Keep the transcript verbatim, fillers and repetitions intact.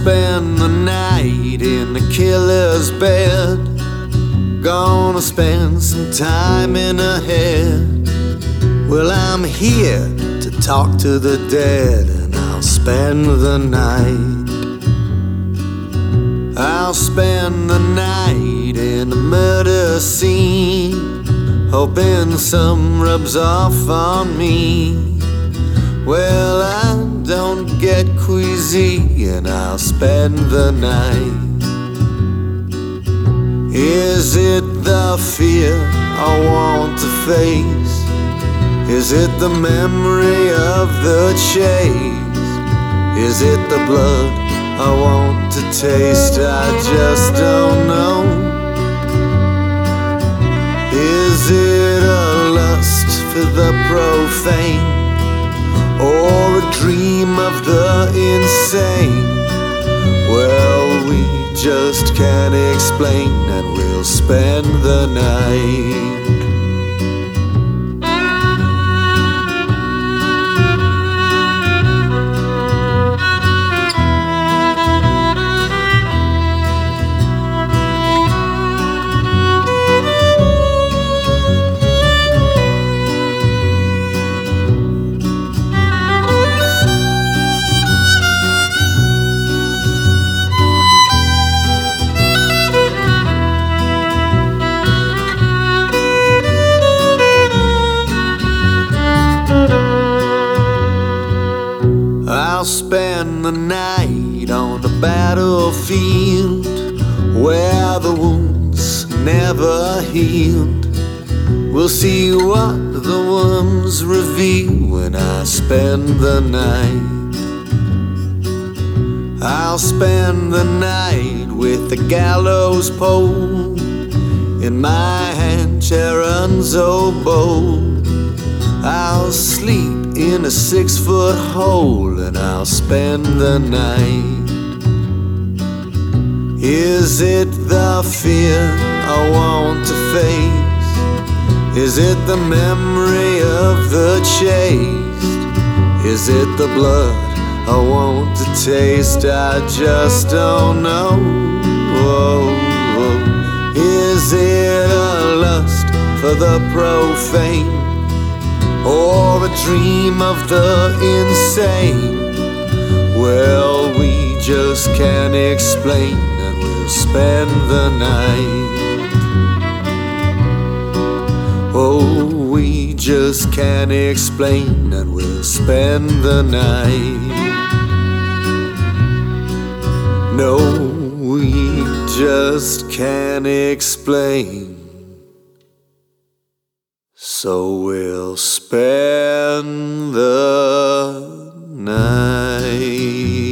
spend the night in the killer's bed. Gonna spend some time in her head. Well, I'm here to talk to the dead, and I'll spend the night. I'll spend the night in a murder scene, hoping some rubs off on me. Well, I don't get queasy, and I'll spend the night. Is it the fear I want to face? Is it the memory of the chase? Is it the blood I want to taste? I just don't know. Is it a lust for the profane, or a dream of the insane? Well, we just can't explain, and we'll spend the night. I'll spend the night on the battlefield, where the wounds never healed. We'll see what the worms reveal when I spend the night. I'll spend the night with the gallows pole in my hand, Charon's oboe. I'll sleep in a six-foot hole, and I'll spend the night. Is it the fear I want to face? Is it the memory of the chase? Is it the blood I want to taste? I just don't know. Whoa, whoa. Is it a lust for the profane, or a dream of the insane? Well, we just can't explain, and we'll spend the night. Oh, we just can't explain, and we'll spend the night. No, we just can't explain, so we'll spend the night.